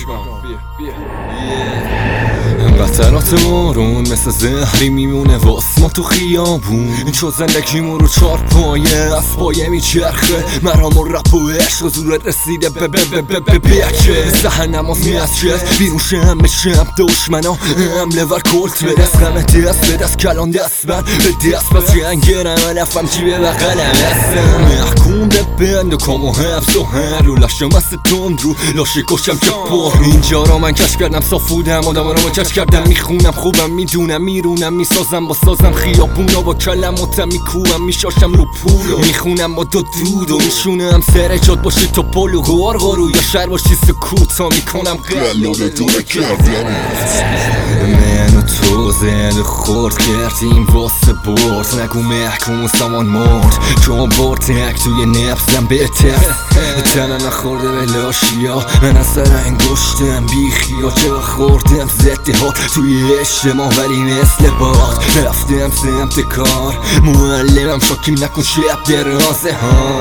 بیا قطرات بارون مثل زهری میمونه واس ما تو خیابون چون زندگیمون رو چار پایه از پایه میچرخه مرام و رپ و عشق زورت رسیده بیکه سهر نماز میاسکت بیرون شم بشم دشمنا حمله ور کلت به دست غم دست به دست کلان دست بند به دست پس جنگرم نفهم چی به بقلم هستم محکوم به بند و کام و حفظ و هر رو لاشم است تند رو لاشه کشم که پر اینجا را من کش کردم صاف بودم آدم را کش کردم میخونم خوبم میدونم میرونم میسازم با سازم خیابونا با کلماتم میکوبم میشاشم رو پولو میخونم با دود و میشونم سر جاد باشی تو پلو غارغارو یا شهر باشی سکوت تا میکنم قلب دونه کردم من و تو زن خورد کردیم واسه برد نگو محکوم و سامان مرد چون برد تک توی نفسم بهتر تنه نخورده به لاشیا من از سر انگشتم بیخیا چه خوردم زده ها توی اجتماع ولی مثل باد رفتم سمت کار معلمم شاکیم نکن شب درازه ها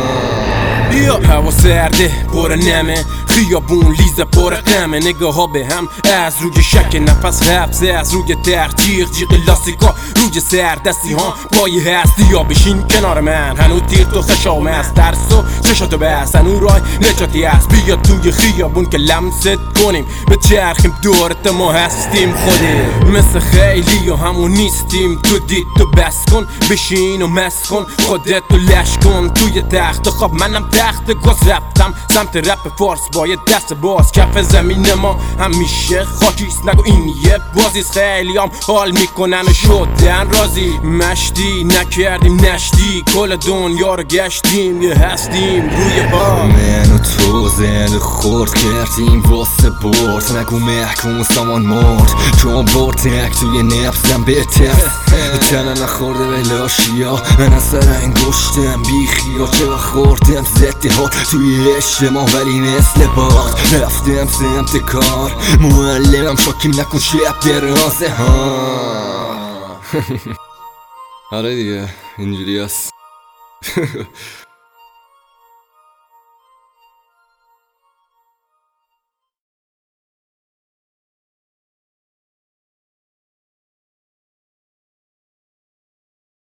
هوا سرده پر نمه خیابون لیزه پر غمه نگاه ها به هم از روی شک نفس حبسه از روی تحقیق جیغ لاستیکا روی سر دستی ها پای هستی یا بشین کنار من هنو تیر تو خشام از ترس و چشاتو بس هنو رای نجاتی هست بیا توی خیابون که لمست کنیم به چرخیم دورت ما هستیم خودیم مثل خیلی و همون نیستیم تو دید تو بس کن بشین و مس کن خودت تو لش کن توی تخت خواب منم تخت گاز رفتم سمت رپ فارس باید دست باز کف زمین ما همیشه خاکیست نگو این یه بازیست خیلی هم حال میکنن و شدن رازی مشتی نکردیم نشتی کل دنیا رو گشتیم یه هستیم روی با من و تو زن خورد کردیم واسه برد نگو محکوم و سامان مرد چون برد تک توی نفسم بهتر تنه نخورده به لاشیا من از سر انگشتم بیخیا چه خوردم زده ها توی اجتماع ولی مثل باد رفتم سمت کار معلمم شاکیم نکن شب درازه ها آره دیگه اینجوری هست